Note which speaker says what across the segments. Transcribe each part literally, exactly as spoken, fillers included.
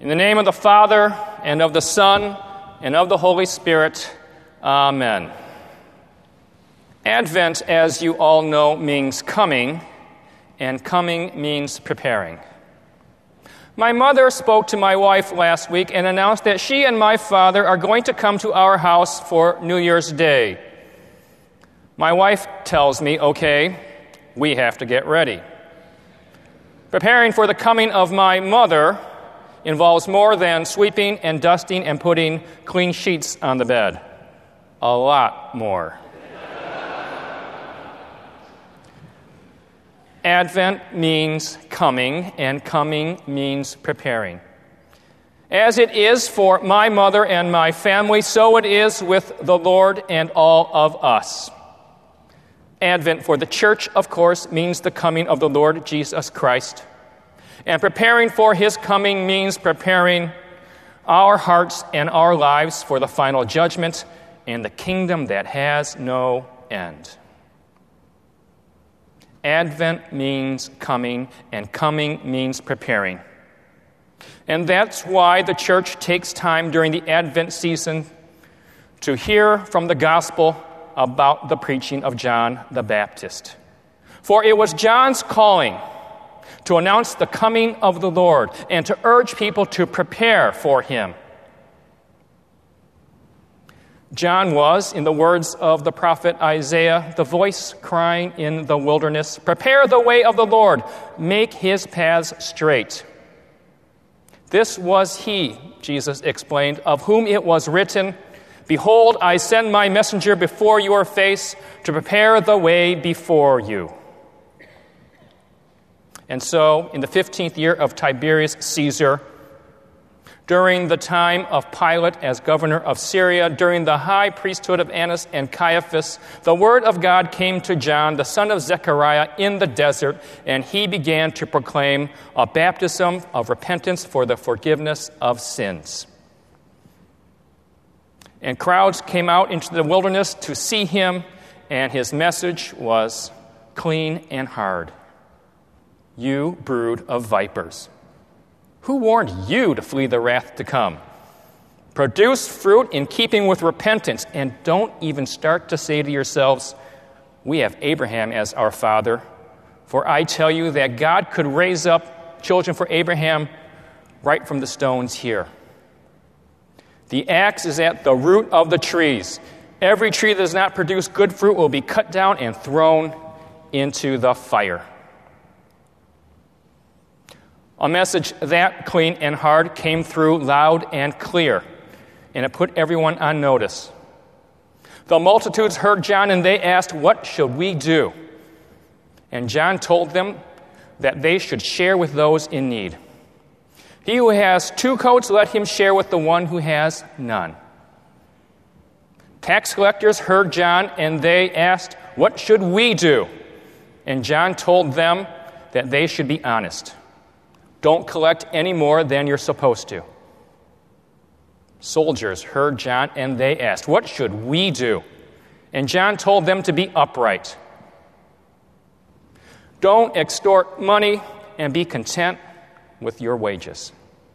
Speaker 1: In the name of the Father, and of the Son, and of the Holy Spirit, Amen. Advent, as you all know, means coming, and coming means preparing. My mother spoke to my wife last week and announced that she and my father are going to come to our house for New Year's Day. My wife tells me, okay, we have to get ready. Preparing for the coming of my mother involves more than sweeping and dusting and putting clean sheets on the bed. A lot more. Advent means coming, and coming means preparing. As it is for my mother and my family, so it is with the Lord and all of us. Advent for the church, of course, means the coming of the Lord Jesus Christ. And preparing for his coming means preparing our hearts and our lives for the final judgment and the kingdom that has no end. Advent means coming, and coming means preparing. And that's why the church takes time during the Advent season to hear from the gospel about the preaching of John the Baptist. For it was John's calling to announce the coming of the Lord and to urge people to prepare for him. John was, in the words of the prophet Isaiah, the voice crying in the wilderness, "Prepare the way of the Lord, make his paths straight." This was he, Jesus explained, of whom it was written, "Behold, I send my messenger before your face to prepare the way before you." And so, in the fifteenth year of Tiberius Caesar, during the time of Pilate as governor of Syria, during the high priesthood of Annas and Caiaphas, the word of God came to John, the son of Zechariah, in the desert, and he began to proclaim a baptism of repentance for the forgiveness of sins. And crowds came out into the wilderness to see him, and his message was clean and hard. "You brood of vipers. Who warned you to flee the wrath to come? Produce fruit in keeping with repentance, and don't even start to say to yourselves, 'We have Abraham as our father.' For I tell you that God could raise up children for Abraham right from the stones here. The axe is at the root of the trees. Every tree that does not produce good fruit will be cut down and thrown into the fire." A message that clean and hard came through loud and clear, and it put everyone on notice. The multitudes heard John, and they asked, "What should we do?" And John told them that they should share with those in need. "He who has two coats, let him share with the one who has none." Tax collectors heard John, and they asked, "What should we do?" And John told them that they should be honest. Don't collect any more than you're supposed to. Soldiers heard John, and they asked, "What should we do?" And John told them to be upright. Don't extort money, and be content with your wages.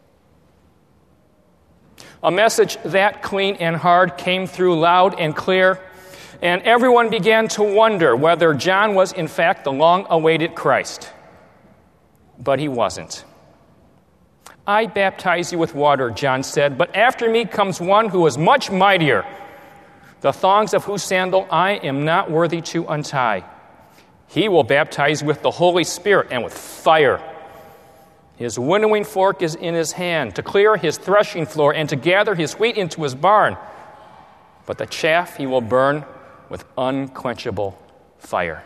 Speaker 1: A message that clean and hard came through loud and clear, and everyone began to wonder whether John was in fact the long-awaited Christ. But he wasn't. "I baptize you with water," John said, "but after me comes one who is much mightier, the thongs of whose sandal I am not worthy to untie. He will baptize you with the Holy Spirit and with fire. His winnowing fork is in his hand to clear his threshing floor and to gather his wheat into his barn, but the chaff he will burn with unquenchable fire."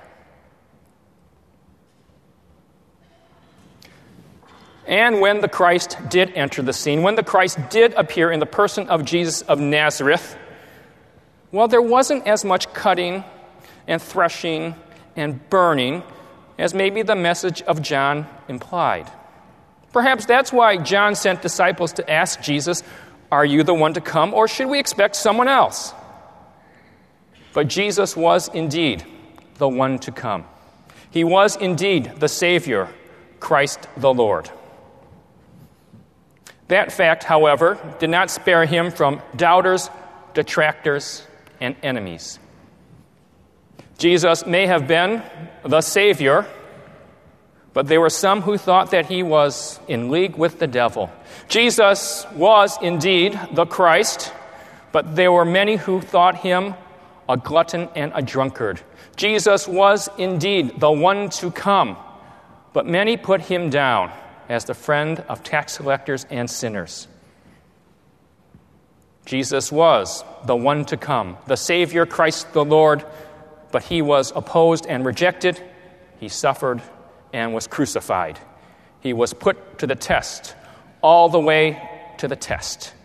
Speaker 1: And when the Christ did enter the scene, when the Christ did appear in the person of Jesus of Nazareth, well, there wasn't as much cutting and threshing and burning as maybe the message of John implied. Perhaps that's why John sent disciples to ask Jesus, "Are you the one to come, or should we expect someone else?" But Jesus was indeed the one to come. He was indeed the Savior, Christ the Lord. That fact, however, did not spare him from doubters, detractors, and enemies. Jesus may have been the Savior, but there were some who thought that he was in league with the devil. Jesus was indeed the Christ, but there were many who thought him a glutton and a drunkard. Jesus was indeed the one to come, but many put him down as the friend of tax collectors and sinners. Jesus was the one to come, the Savior, Christ the Lord, but he was opposed and rejected. He suffered and was crucified. He was put to the test, all the way to the test.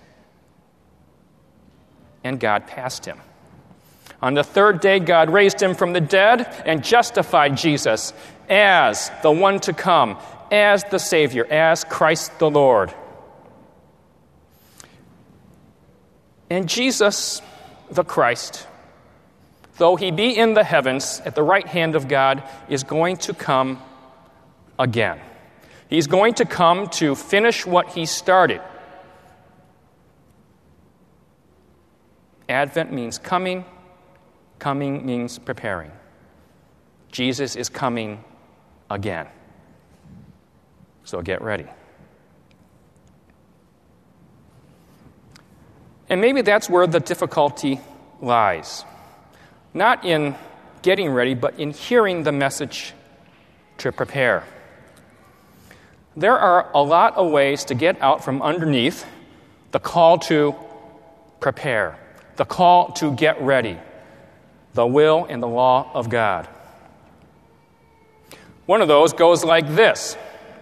Speaker 1: And God passed him. On the third day, God raised him from the dead and justified Jesus as the one to come, as the Savior, as Christ the Lord. And Jesus, the Christ, though he be in the heavens at the right hand of God, is going to come again. He's going to come to finish what he started. Advent means coming. Coming means preparing. Jesus is coming again. So get ready. And maybe that's where the difficulty lies. Not in getting ready, but in hearing the message to prepare. There are a lot of ways to get out from underneath the call to prepare, the call to get ready, the will and the law of God. One of those goes like this.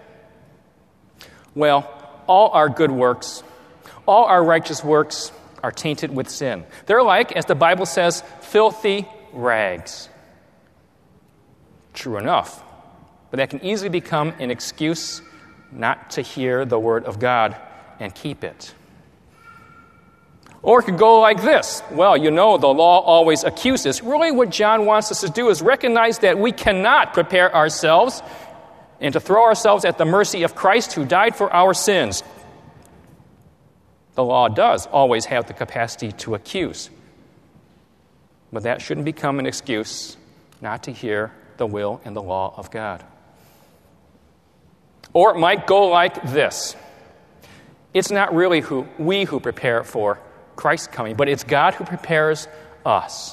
Speaker 1: Well, all our good works, all our righteous works are tainted with sin. They're like, as the Bible says, filthy rags. True enough, but that can easily become an excuse not to hear the word of God and keep it. Or it could go like this. Well, you know, the law always accuses. Really what John wants us to do is recognize that we cannot prepare ourselves and to throw ourselves at the mercy of Christ who died for our sins. The law does always have the capacity to accuse. But that shouldn't become an excuse not to hear the will and the law of God. Or it might go like this. It's not really who we who prepare for Christ's coming, but it's God who prepares us.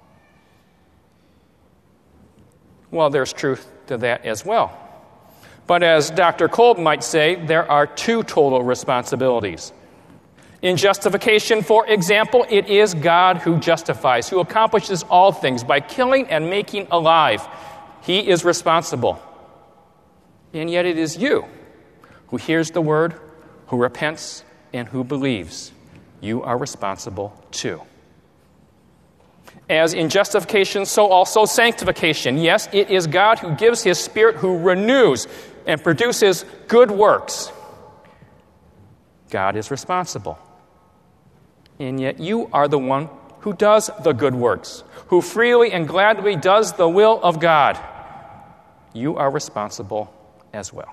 Speaker 1: Well, there's truth to that as well. But as Doctor Kolb might say, there are two total responsibilities. In justification, for example, it is God who justifies, who accomplishes all things by killing and making alive. He is responsible. And yet it is you who hears the word, who repents, and who believes. You are responsible too. As in justification, so also sanctification. Yes, it is God who gives his Spirit, who renews and produces good works. God is responsible. And yet you are the one who does the good works, who freely and gladly does the will of God. You are responsible as well.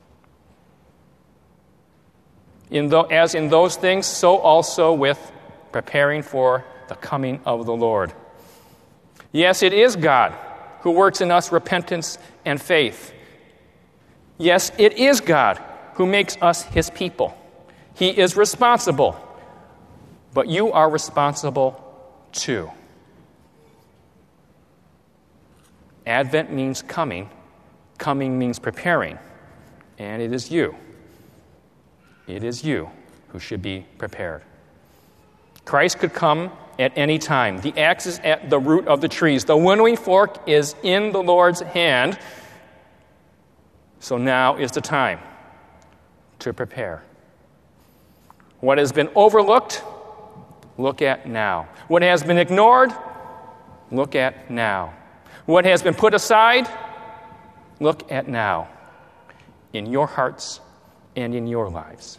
Speaker 1: In the, as in those things, so also with preparing for the coming of the Lord. Yes, it is God who works in us repentance and faith. Yes, it is God who makes us his people. He is responsible, but you are responsible too. Advent means coming. Coming means preparing. And it is you. It is you who should be prepared. Christ could come at any time. The axe is at the root of the trees. The winnowing fork is in the Lord's hand. So now is the time to prepare. What has been overlooked, look at now. What has been ignored, look at now. What has been put aside, look at now. In your hearts and in your lives.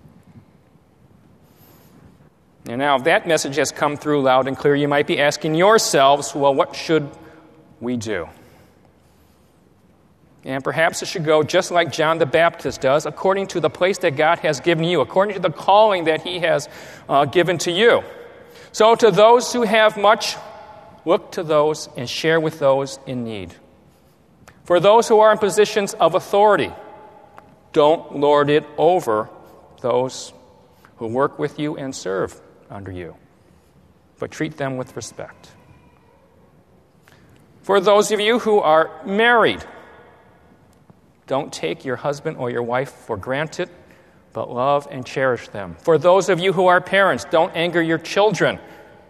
Speaker 1: And now, if that message has come through loud and clear, you might be asking yourselves, well, what should we do? And perhaps it should go just like John the Baptist does, according to the place that God has given you, according to the calling that he has uh, given to you. So to those who have much, look to those and share with those in need. For those who are in positions of authority, don't lord it over those who work with you and serve under you, but treat them with respect. For those of you who are married, don't take your husband or your wife for granted, but love and cherish them. For those of you who are parents, don't anger your children,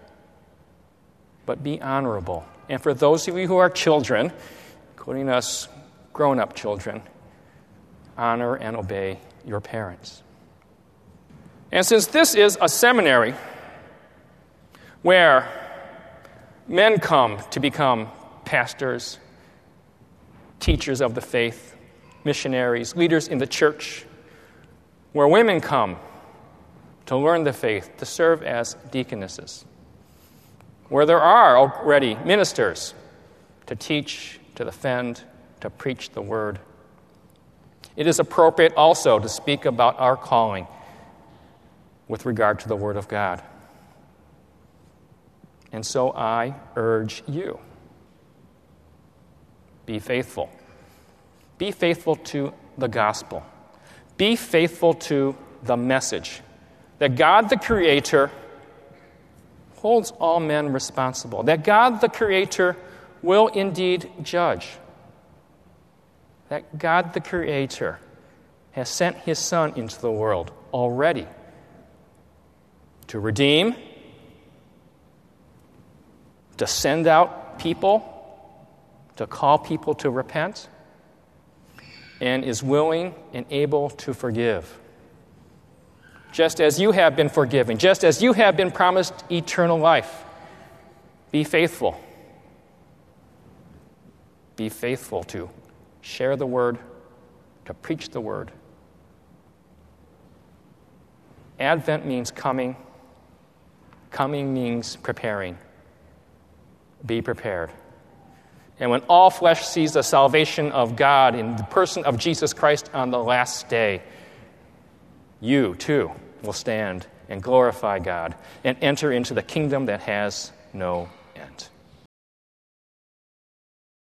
Speaker 1: but be honorable. And for those of you who are children, including us grown-up children, honor and obey your parents. And since this is a seminary where men come to become pastors, teachers of the faith, missionaries, leaders in the church, where women come to learn the faith, to serve as deaconesses, where there are already ministers to teach, to defend, to preach the word, it is appropriate also to speak about our calling with regard to the Word of God. And so I urge you, be faithful. Be faithful to the gospel. Be faithful to the message that God the Creator holds all men responsible, that God the Creator will indeed judge, that God the Creator has sent His Son into the world already to redeem, to send out people, to call people to repent, and is willing and able to forgive. Just as you have been forgiven, just as you have been promised eternal life, be faithful. Be faithful to share the word, to preach the word. Advent means coming. Coming means preparing. Be prepared. And when all flesh sees the salvation of God in the person of Jesus Christ on the last day, you too will stand and glorify God and enter into the kingdom that has no end.